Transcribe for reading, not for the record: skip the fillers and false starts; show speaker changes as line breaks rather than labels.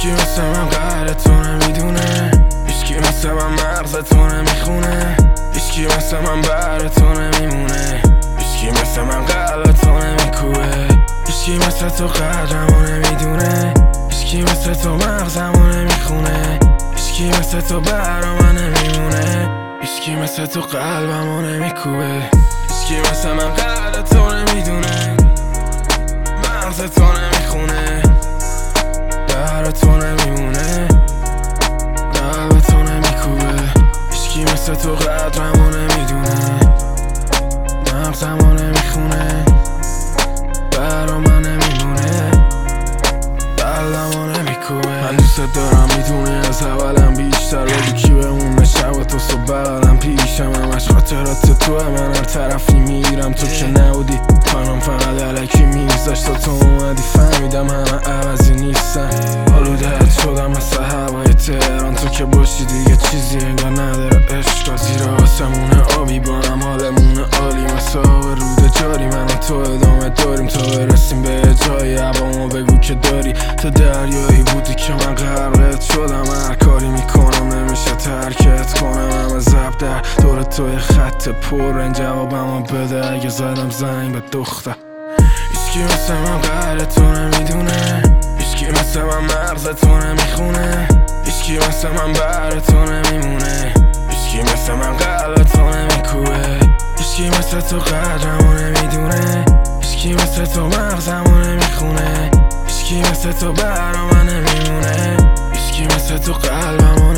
هیچکی مثل من قدر تو نمیدونه، هیچکی مثل من مغز تو نمیخونه، هیچکی مثل من بر تو نمیمونه، هیچکی مثل من قلب تو نمیکوبه، هیچکی مثل تو قدرمو نمیدونه، هیچکی مثل تو مغزمو نمیخونه، هیچکی مثل تو برا من نمیمونه، هیچکی مثل تو قلبمو نمیکوبه، هیچکی مثل من قدر تو نمیدونه، مغز تو نمیخونه، برا تو نمیمونه، قلب تو نمیکوبه، هیچکی مثل تو قدرمو نمیدونه، مغزمو نمیخونه، برا من نمیمونه، قلبمو نمیکوبه. من دوست دارم میدونی از اولم بیشتر بگو کی بمونه شب تو صبح بغلم پیشم، همش خاطرات توه، من هر طرفی میرم تو که نبودی، پنام فقط علکی میگذاشت تا تو اومدی، فهمیدم همه عوضی نیستن، آلوده شدم مثل هوای تهران، تو که باشی دیگه چیزی انگار نداره عشق، زیر آسمونه آبی با هم حالمونه عالی، مثل آب رود جاری من و تو ادامه داریم تا برسیم به جایی، هوامو بگو که داری، تو دریایی بودی که من غرقت شدم، هر کاری میکنم نمیشه ترکت کنم، همه زب در دور توی خط پر جوابمو بده اگه زدم زنگ به دختر. هیچکی مثل من قدر تو نمیدونه، هیچکی مثل من مغز تو نمیخونه، هیچکی مثل من بر تو نمیمونه، هیچکی مثل من قلب تو نمیکوبه، هیچکی مثل تو قدرمو نمیدونه، هیچکی مثل تو مغزمو نمیخونه، هیچکی مثل تو برا من نمیمونه، هیچکی مثل تو قلبمو